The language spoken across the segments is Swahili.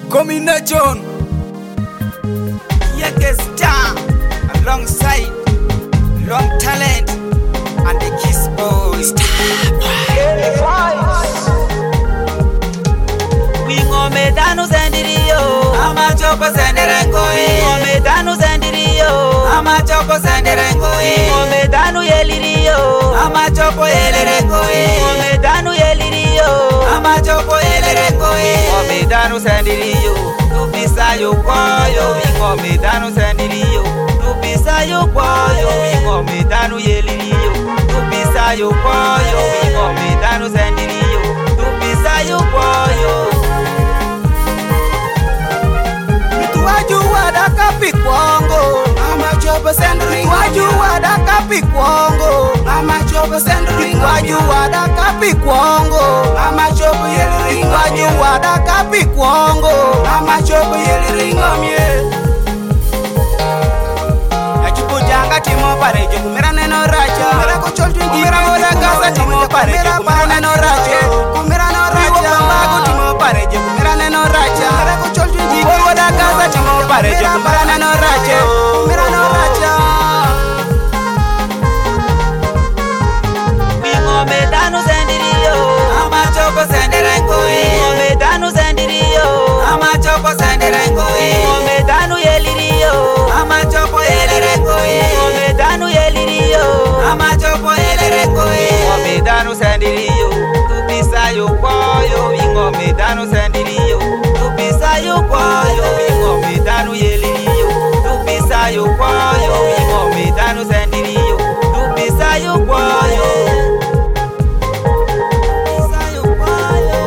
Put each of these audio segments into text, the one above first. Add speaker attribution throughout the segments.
Speaker 1: combination. Yeke Star alongside Long Talent and the Kiss Boys.
Speaker 2: Wingome danu zendirio,
Speaker 1: Ama chopo senderengoi.
Speaker 2: wingome danu zendirio,
Speaker 1: Ama chopo senderengoi.
Speaker 2: wingome danu yelirio,
Speaker 1: Ama chopo elerengoi.
Speaker 2: wingome danu yelirio,
Speaker 1: Ama chopo elerengoi.
Speaker 2: wingome danu zendirio, tupisa yukwayo, wingome danu zendirio, tupisa yukwayo, wingome danu yelirio, tupisa yukwayo, wingome danu zendirio, tupisa yukwayo.
Speaker 1: Tuwajua daka pikwango. Ama chopo senderengoi. Tuwajua daka pikwango. Ama chopo senderengoi. Tuwajua daka pikwango. Ama chopo yeleringo. Tuwajua daka pikwango. Ama chopo yeleringo mie. Achipujanga timo parejo kumera neno racha. Kumera kochol twingi. Kumera moda gasa timo parejo kumera neno racha. Kumera no racha. Kumera timo parejo kumera neno racha. Kumera kochol twingi. Moda gasa timo parejo kumera neno racha. Kumera no racha.
Speaker 2: Wingome danu zendirio,
Speaker 1: Ama chopo senderengoi.
Speaker 2: wingome danu zendirio,
Speaker 1: Ama chopo senderengoi.
Speaker 2: wingome danu yelirio,
Speaker 1: Ama chopo elerengoi.
Speaker 2: wingome danu yelirio,
Speaker 1: Ama chopo elerengoi.
Speaker 2: wingome danu zendirio, tupisa yukwayo, wingome danu zendirio, tupisa yukwayo, wingome danu yelirio, tupisa yukwayo, wingome danu zendirio, tupisa yukwayo. Tupisa yukwayo.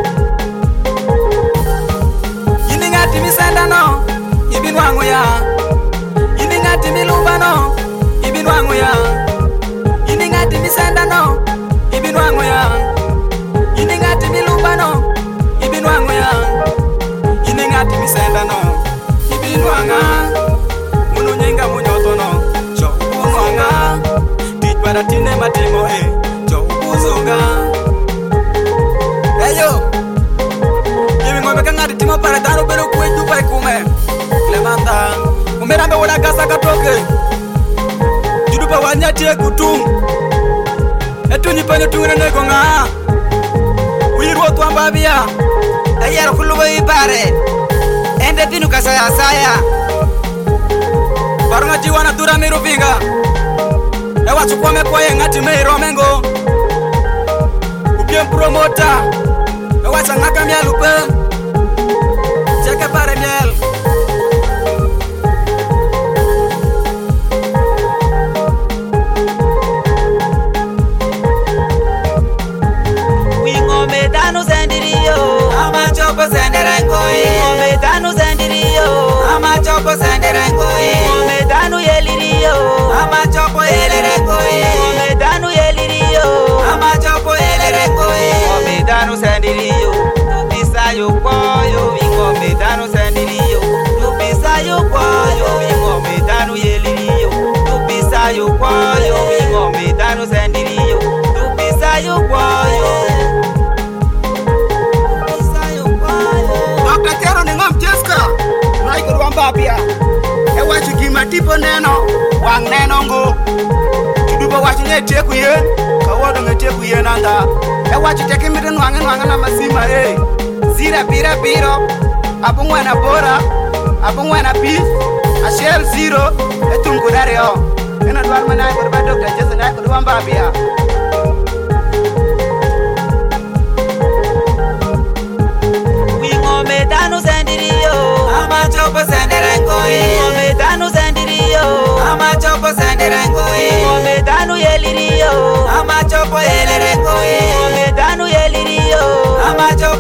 Speaker 1: Yini ngati misenda no, ibin wangu ya. Yini ngati miluba no, ibin wangu ya. Yini ngati misenda no, ibin wangu ya. Yini ngati miluba no, ibin wangu ya. Yini ngati misenda no, ibin wanga. Munu nyenga munyoto no, cho uzonga. Tijbara tine matimo cho uzonga. Eyo. Yemi ngombe kangati timo para daro pero kwenju pa kume. Clemanta, umera mbe wala gasa katoke. Judu pa wanyati e kutum. Etunyi penyo tungene nego nga. Uyiru otwamba bia.
Speaker 2: Ayero kulubo ibare, ende pinu kasaya saya.
Speaker 1: Barunga jiwana tura miru vinga. Ewa chukwame kwa ye ngati meiro mengo. Upiem promota. Ewa changaka miel upe. Cheke pare miel.
Speaker 2: Wingome danu zendirio,
Speaker 1: Ama chopo senderengoi.
Speaker 2: wingome danu zendirio,
Speaker 1: Ama chopo senderengoi.
Speaker 2: wingome danu yelirio,
Speaker 1: Ama chopo elerengoi.
Speaker 2: wingome danu yelirio,
Speaker 1: Ama chopo elerengoi.
Speaker 2: wingome danu zendirio, tupisa yukwayo, wingome danu zendirio, tupisa yukwayo, wingome danu yelirio, tupisa yukwayo, wingome danu zendirio, tupisa yukwayo. Tupisa yukwayo.
Speaker 1: Dr. Kero ni ngom Jeska. Naiko rwamba pia. Ewa chikima tipo neno. Wang neno ngo. Chuduba wachi nye teku ye. Kawodo nge teku ye nanda. Ewa chiteki mirin wangen na masima eh. Zira pira piro. Abungwe na bora. Abungwe na beef. Ashel zero. Etungu dari yo. Ena duwal manay kurba Dr. Jeska naiko rwamba pia.
Speaker 2: Wingome danu zendirio,
Speaker 1: Ama chopo senderengoi.
Speaker 2: wingome danu zendirio,
Speaker 1: Ama chopo senderengoi.
Speaker 2: wingome danu yelirio,
Speaker 1: Ama chopo elerengoi.
Speaker 2: wingome danu yelirio,
Speaker 1: Ama chopo